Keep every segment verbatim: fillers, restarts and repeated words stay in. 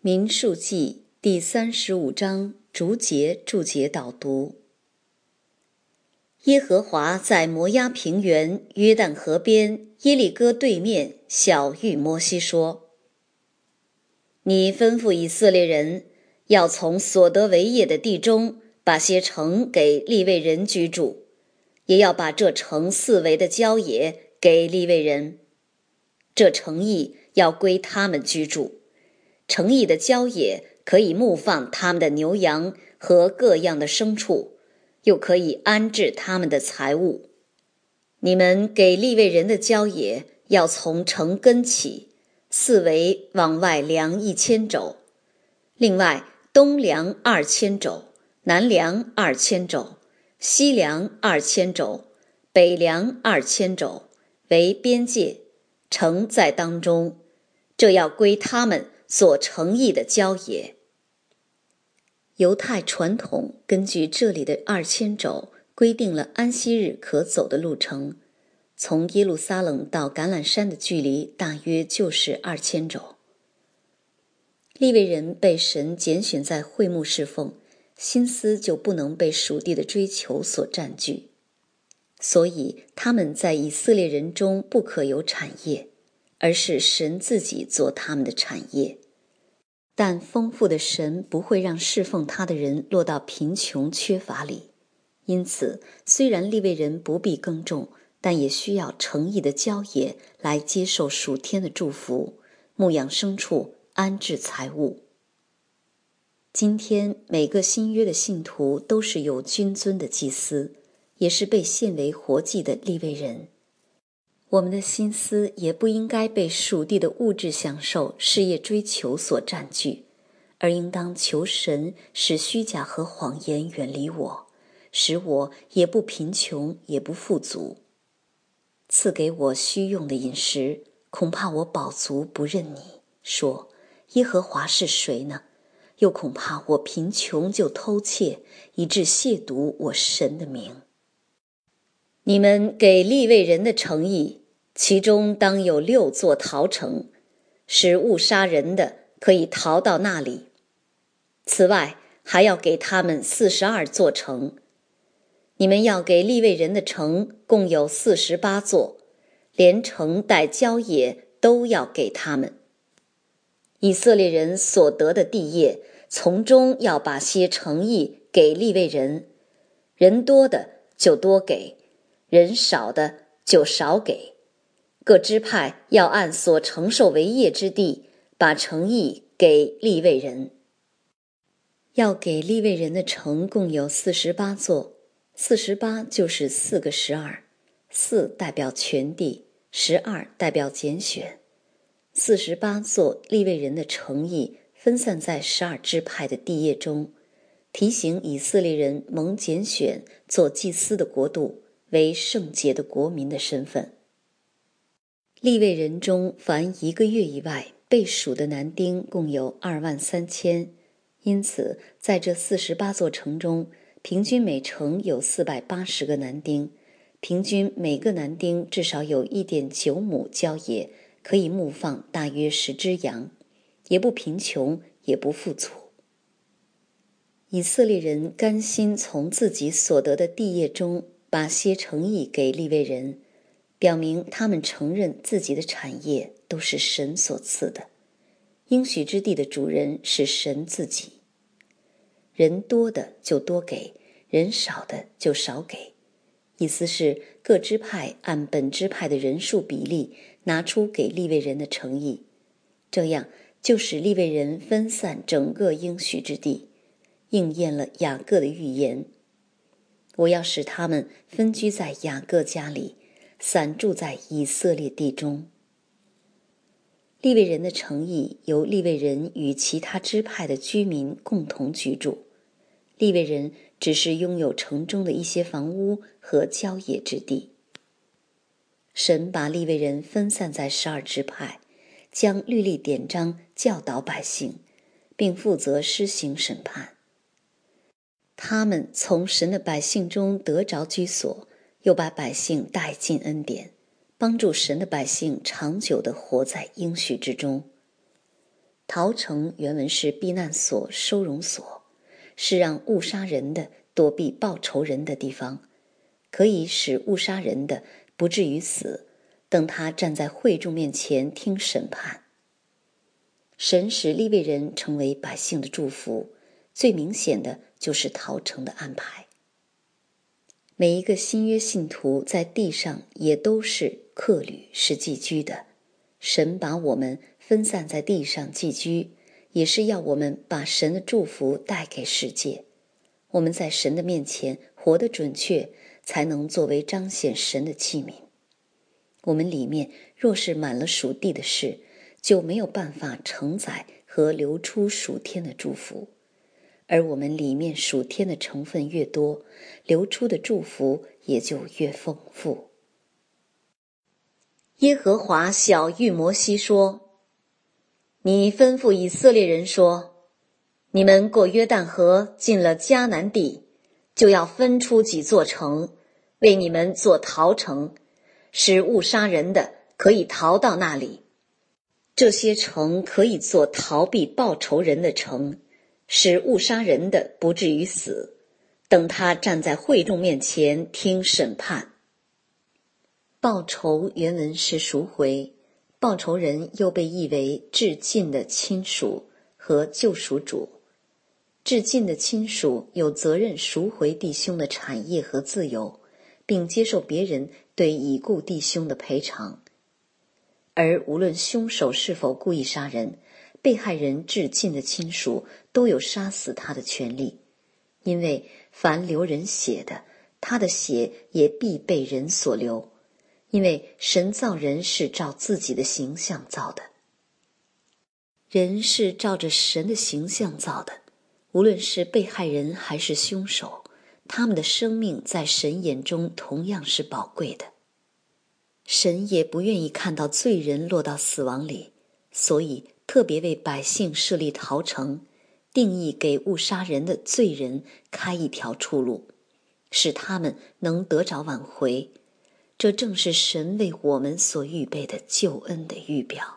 民数记第三十五章逐节注解导读。耶和华在摩押平原约旦河边耶利哥对面晓谕摩西说：你吩咐以色列人要从所得为业的地中把些城给利未人居住，也要把这城四围的郊野给利未人，这城邑要归他们居住。城邑的郊野可以牧放他们的牛羊和各样的牲畜，又可以安置他们的财物。你们给利未人的郊野要从城根起，四围往外量一千肘，另外东量二千肘，南量二千肘，西量二千肘，北量二千肘，为边界，城在当中，这要归他们所城邑的郊野。犹太传统根据这里的二千肘规定了安息日可走的路程，从耶路撒冷到橄榄山的距离大约就是二千肘。利未人被神拣选在会幕侍奉，心思就不能被属地的追求所占据，所以他们在以色列人中不可有产业，而是神自己做他们的产业。但丰富的神不会让侍奉他的人落到贫穷缺乏里，因此虽然利未人不必耕种，但也需要诚意的郊野来接受属天的祝福，牧养牲畜，安置财物。今天每个新约的信徒都是有君尊的祭司，也是被献为活祭的利未人。我们的心思也不应该被属地的物质享受、事业追求所占据，而应当求神使虚假和谎言远离我，使我也不贫穷也不富足。赐给我需用的饮食，恐怕我饱足不认你，说耶和华是谁呢？又恐怕我贫穷就偷窃，以致亵渎我神的名。你们给利未人的城邑，其中当有六座逃城，使误杀人的可以逃到那里。此外还要给他们四十二座城。你们要给利未人的城共有四十八座，连城带郊野都要给他们。以色列人所得的地业，从中要把些城邑给利未人，人多的就多给，人少的就少给。各支派要按所承受为业之地，把城邑给利未人。要给利未人的城共有四十八座，四十八就是四个十二，四代表全地，十二代表拣选。四十八座利未人的城邑分散在十二支派的地业中，提醒以色列人蒙拣选做祭司的国度，为圣洁的国民的身份。利未人中凡一个月以外被数的男丁共有二万三千，因此在这四十八座城中，平均每城有四百八十个男丁，平均每个男丁至少有 一点九亩郊野，可以牧放大约十只羊，也不贫穷也不富足。以色列人甘心从自己所得的地业中把些城邑给利未人，表明他们承认自己的产业都是神所赐的，应许之地的主人是神自己。人多的就多给，人少的就少给，意思是各支派按本支派的人数比例拿出给利未人的城邑，这样就使利未人分散整个应许之地，应验了雅各的预言。我要使他们分居在雅各家里，散住在以色列地中。利未人的城邑由利未人与其他支派的居民共同居住，利未人只是拥有城中的一些房屋和郊野之地。神把利未人分散在十二支派，将律例典章教导百姓，并负责施行审判。他们从神的百姓中得着居所，又把百姓带进恩典，帮助神的百姓长久地活在应许之中。 逃城原文是避难所、收容所，是让误杀人的躲避报仇人的地方，可以使误杀人的不至于死，等他站在会众面前听审判。神使利未人成为百姓的祝福，最明显的就是逃城的安排。每一个新约信徒在地上也都是客旅，是寄居的。神把我们分散在地上寄居，也是要我们把神的祝福带给世界。我们在神的面前活得准确，才能作为彰显神的器皿。我们里面若是满了属地的事，就没有办法承载和流出属天的祝福。而我们里面属天的成分越多，流出的祝福也就越丰富。耶和华晓谕摩西说：你吩咐以色列人说，你们过约旦河进了迦南地，就要分出几座城，为你们做逃城，使误杀人的可以逃到那里。这些城可以做逃避报仇人的城，使误杀人的不至于死，等他站在会众面前听审判。报仇原文是赎回，报仇人又被译为至近的亲属和救赎主。至近的亲属有责任赎回弟兄的产业和自由，并接受别人对已故弟兄的赔偿。而无论凶手是否故意杀人，被害人至近的亲属都有杀死他的权利，因为凡流人血的，他的血也必被人所流，因为神造人是照自己的形象造的。人是照着神的形象造的，无论是被害人还是凶手，他们的生命在神眼中同样是宝贵的。神也不愿意看到罪人落到死亡里，所以特别为百姓设立逃城，定义给误杀人的罪人开一条出路，使他们能得着挽回。这正是神为我们所预备的救恩的预表。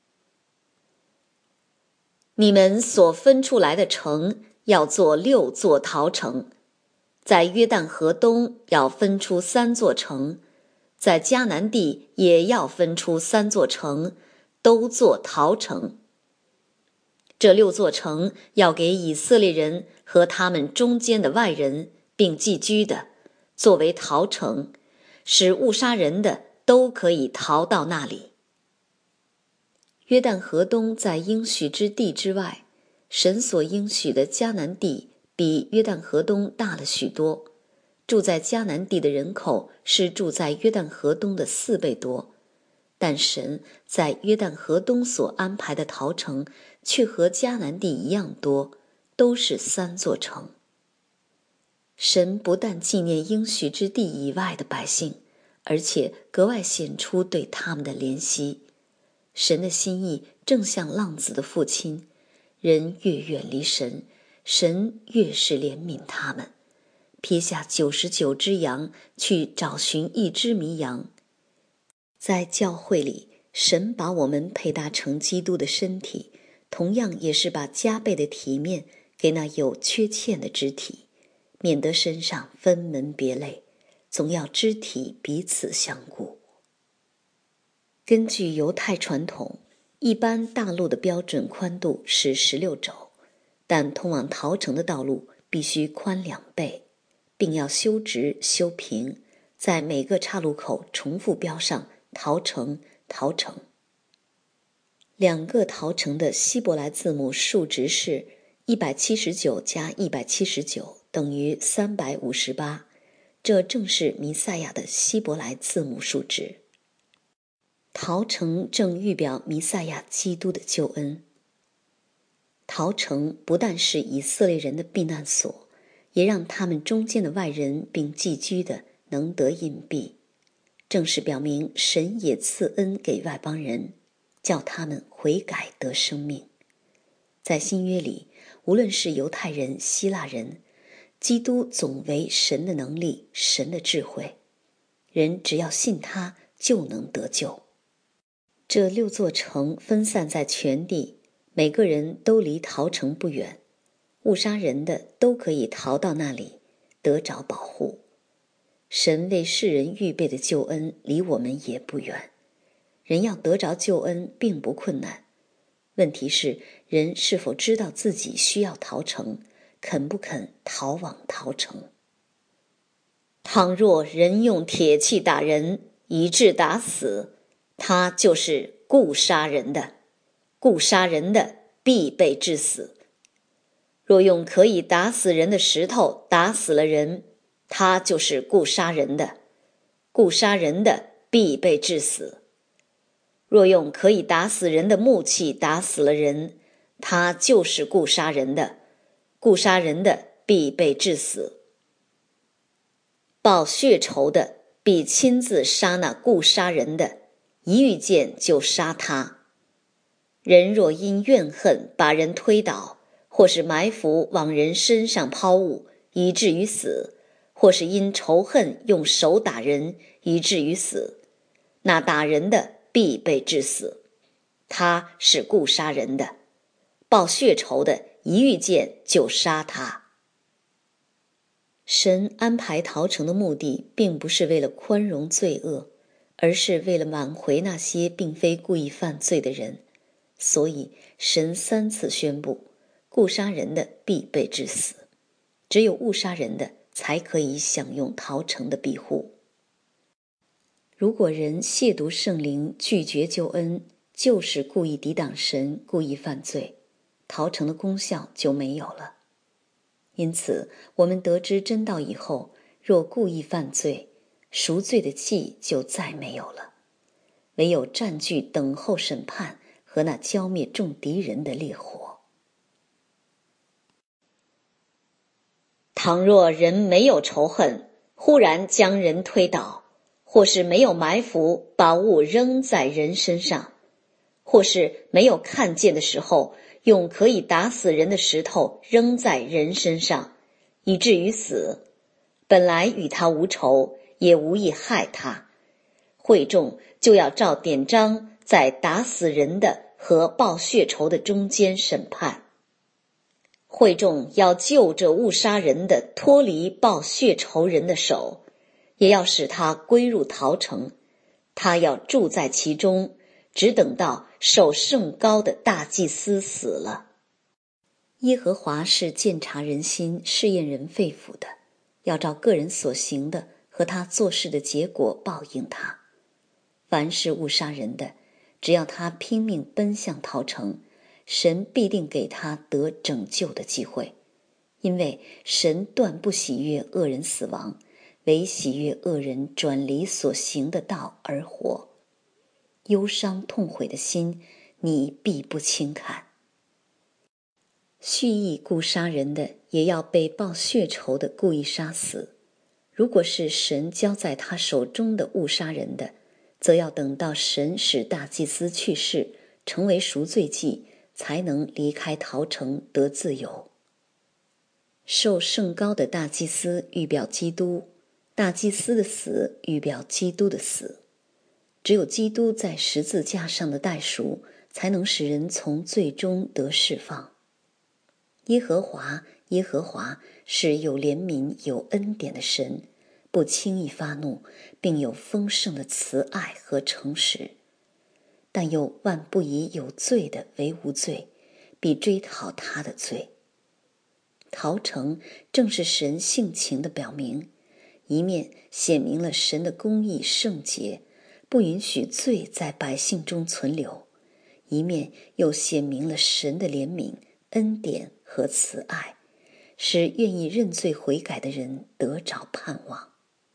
你们所分出来的城要做六座逃城，在约旦河东要分出三座城，在迦南地也要分出三座城，都做逃城。这六座城要给以色列人和他们中间的外人并寄居的，作为逃城，使误杀人的都可以逃到那里。约旦河东在应许之地之外，神所应许的迦南地比约旦河东大了许多。住在迦南地的人口是住在约旦河东的四倍多，但神在约旦河东所安排的逃城却和迦南地一样多，都是三座城。神不但纪念应许之地以外的百姓，而且格外显出对他们的怜惜。神的心意正像浪子的父亲，人越远离神，神越是怜悯他们，撇下九十九只羊去找寻一只迷羊。在教会里，神把我们配搭成基督的身体，同样也是把加倍的体面给那有缺欠的肢体，免得身上分门别类，总要肢体彼此相顾。根据犹太传统，一般大路的标准宽度是十六肘，但通往逃城的道路必须宽两倍，并要修直修平，在每个岔路口重复标上逃城逃城。两个逃城的希伯来字母数值是一百七十九加一百七十九等于三百五十八，这正是弥赛亚的希伯来字母数值。逃城正预表弥赛亚基督的救恩。逃城不但是以色列人的避难所，也让他们中间的外人并寄居的能得隐蔽，正是表明神也赐恩给外邦人，叫他们悔改得生命。在新约里，无论是犹太人希腊人，基督总为神的能力，神的智慧，人只要信他就能得救。这六座城分散在全地， 每个人都离陶城不远，误杀人的都可以逃到那里，得着保护。神为世人预备的救恩离我们也不远，人要得着救恩并不困难。问题是人是否知道自己需要逃城，肯不肯逃往逃城。倘若人用铁器打人，以致打死，他就是故杀人的，故杀人的必被致死。若用可以打死人的石头打死了人，他就是故杀人的，故杀人的必被致死。若用可以打死人的木器打死了人，他就是故杀人的，故杀人的必被致死。报血仇的必亲自杀那故杀人的，一遇见就杀他。人若因怨恨把人推倒，或是埋伏往人身上抛物，以至于死，或是因仇恨用手打人，以至于死，那打人的必被致死，他是故杀人的，报血仇的一遇见就杀他。神安排逃城的目的并不是为了宽容罪恶，而是为了挽回那些并非故意犯罪的人。所以神三次宣布，故杀人的必被致死，只有误杀人的才可以享用逃城的庇护。如果人亵渎圣灵，拒绝救恩，就是故意抵挡神，故意犯罪，逃城的功效就没有了。因此我们得知真道以后，若故意犯罪，赎罪的祭就再没有了，唯有占据等候审判和那浇灭众敌人的烈火。倘若人没有仇恨，忽然将人推倒，或是没有埋伏把物扔在人身上，或是没有看见的时候用可以打死人的石头扔在人身上，以至于死，本来与他无仇，也无意害他，会众就要照典章在打死人的和报血仇的中间审判。会众要救这误杀人的脱离报血仇人的手，也要使他归入逃城，他要住在其中，只等到受圣膏的大祭司死了。耶和华是鉴察人心、试验人肺腑的，要照个人所行的和他做事的结果报应他。凡是误杀人的，只要他拼命奔向逃城，神必定给他得拯救的机会，因为神断不喜悦恶人死亡，唯喜悦恶人转离所行的道而活。忧伤痛悔的心，你必不轻看。蓄意故杀人的，也要被报血仇的故意杀死。如果是神交在他手中的误杀人的，则要等到神使大祭司去世，成为赎罪祭，才能离开逃城得自由。受圣膏的大祭司预表基督，大祭司的死预表基督的死。只有基督在十字架上的代赎，才能使人从罪中得释放。耶和华，耶和华是有怜悯有恩典的神，不轻易发怒，并有丰盛的慈爱和诚实。但又万不以有罪的为无罪，必追讨他的罪。逃城正是神性情的表明，一面显明了神的公义圣洁，不允许罪在百姓中存留，一面又显明了神的怜悯、恩典和慈爱，使愿意认罪悔改的人得着盼望。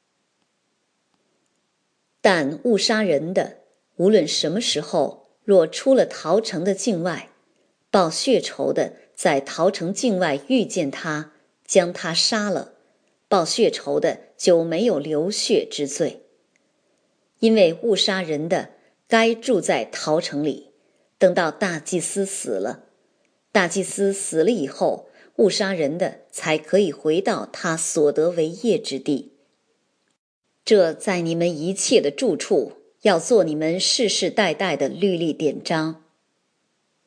但误杀人的，无论什么时候，若出了逃城的境外，报血仇的在逃城境外遇见他，将他杀了，报血仇的就没有流血之罪。因为误杀人的该住在逃城里，等到大祭司死了，大祭司死了以后，误杀人的才可以回到他所得为业之地。这在你们一切的住处，要做你们世世代代的律例典章。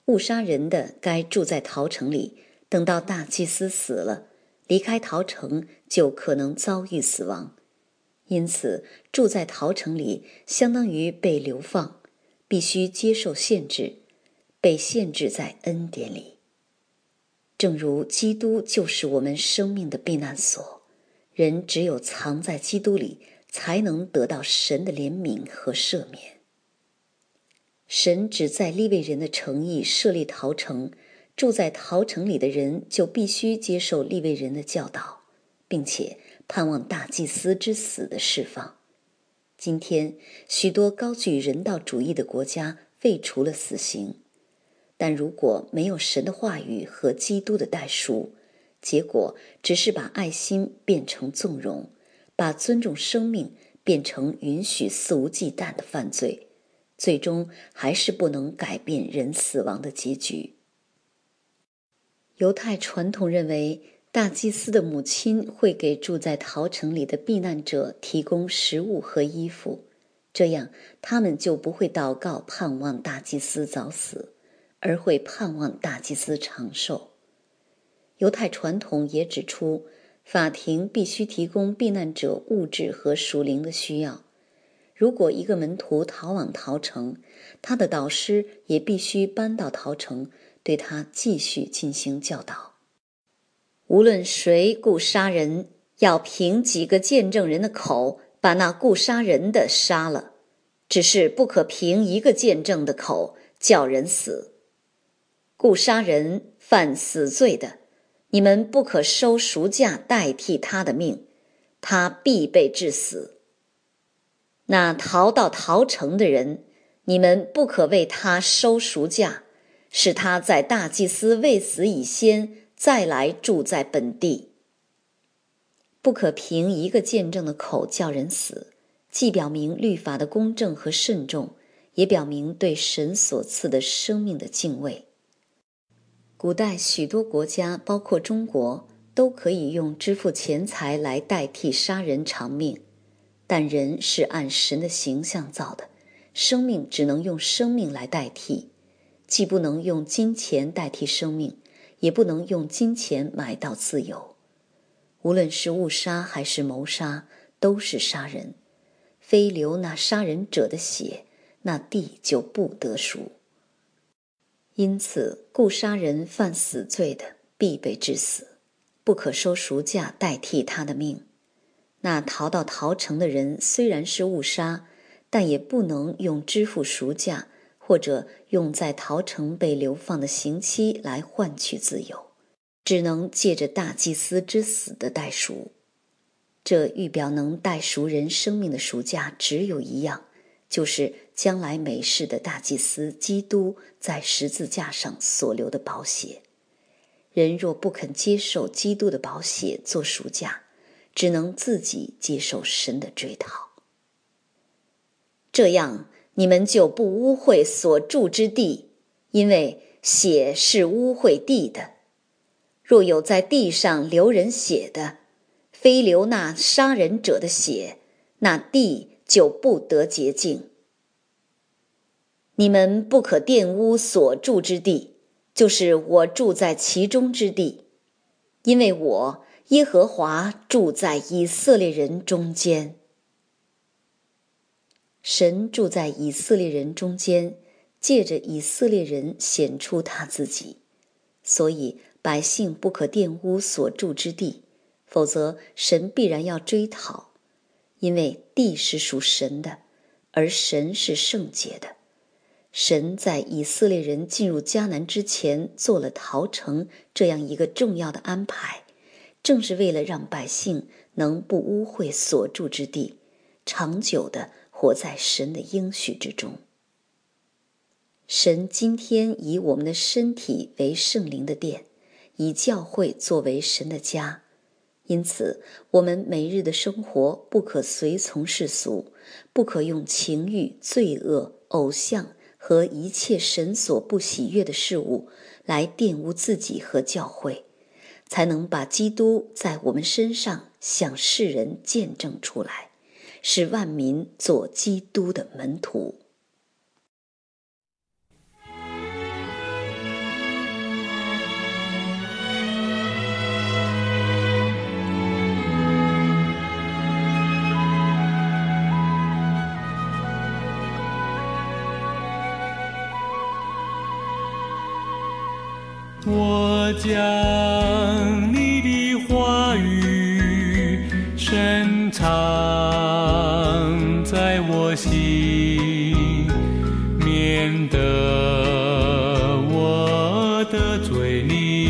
误杀人的该住在陶城里，等到大祭司死了，离开陶城就可能遭遇死亡。因此，住在陶城里相当于被流放，必须接受限制，被限制在恩典里。正如基督就是我们生命的避难所，人只有藏在基督里，才能得到神的怜悯和赦免。神只在利未人的城邑设立陶城，住在陶城里的人就必须接受利未人的教导，并且盼望大祭司之死的释放。今天，许多高举人道主义的国家废除了死刑，但如果没有神的话语和基督的代赎，结果只是把爱心变成纵容，把尊重生命变成允许肆无忌惮的犯罪，最终还是不能改变人死亡的结局。犹太传统认为，大祭司的母亲会给住在陶城里的避难者提供食物和衣服，这样他们就不会祷告盼望大祭司早死，而会盼望大祭司长寿。犹太传统也指出，法庭必须提供避难者物质和属灵的需要。如果一个门徒逃往陶城，他的导师也必须搬到陶城，对他继续进行教导。无论谁雇杀人，要凭几个见证人的口把那雇杀人的杀了，只是不可凭一个见证的口叫人死。雇杀人犯死罪的，你们不可收赎价代替他的命，他必被致死。那逃到陶城的人，你们不可为他收赎价，使他在大祭司未死以先再来住在本地。不可凭一个见证的口叫人死，既表明律法的公正和慎重，也表明对神所赐的生命的敬畏。古代许多国家，包括中国，都可以用支付钱财来代替杀人偿命，但人是按神的形象造的，生命只能用生命来代替，既不能用金钱代替生命，也不能用金钱买到自由。无论是误杀还是谋杀，都是杀人，非流那杀人者的血，那地就不得赎。因此，雇杀人犯死罪的必被致死，不可收赎价代替他的命。那逃到陶城的人虽然是误杀，但也不能用支付赎价或者用在陶城被流放的刑期来换取自由，只能借着大祭司之死的代赎。这预表能代赎人生命的赎价只有一样，就是将来美世的大祭司基督在十字架上所流的宝血。人若不肯接受基督的宝血做赎价，只能自己接受神的追讨。这样，你们就不污秽所住之地，因为血是污秽地的。若有在地上流人血的，非流那杀人者的血，那地就不得洁净。你们不可玷污所住之地，就是我住在其中之地，因为我耶和华住在以色列人中间。神住在以色列人中间，借着以色列人显出他自己，所以百姓不可玷污所住之地，否则神必然要追讨，因为地是属神的，而神是圣洁的。神在以色列人进入迦南之前做了陶城这样一个重要的安排，正是为了让百姓能不污秽所住之地，长久地活在神的应许之中。神今天以我们的身体为圣灵的殿，以教会作为神的家，因此我们每日的生活不可随从世俗，不可用情欲、罪恶、偶像和一切神所不喜悦的事物来玷污自己和教会，才能把基督在我们身上向世人见证出来，使万民做基督的门徒。 我将你的话语深藏在我心，免得我的嘴里